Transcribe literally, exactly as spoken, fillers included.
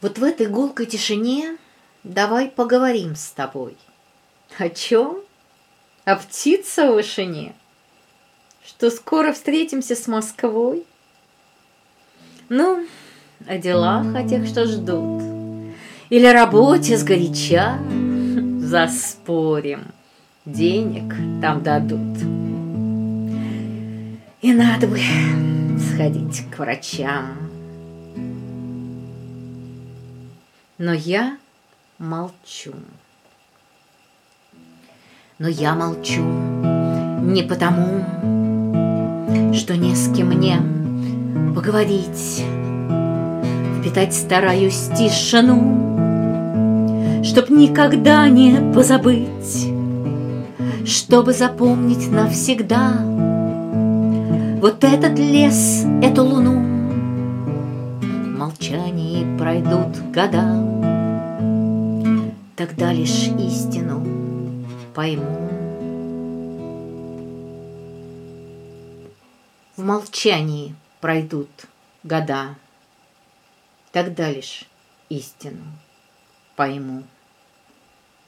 Вот в этой гулкой тишине давай поговорим с тобой. О чем? О птице в вышине, что скоро встретимся с Москвой. Ну, о делах, о тех, что ждут, или работе сгоряча. Заспорим, денег там дадут. И надо бы сходить к врачам. Но я молчу. Но я молчу не потому, что не с кем мне поговорить. Впитать стараюсь тишину, чтоб никогда не позабыть, чтобы запомнить навсегда вот этот лес, эту луну. В молчании пройдут года, тогда лишь истину пойму. В молчании пройдут года, тогда лишь истину пойму.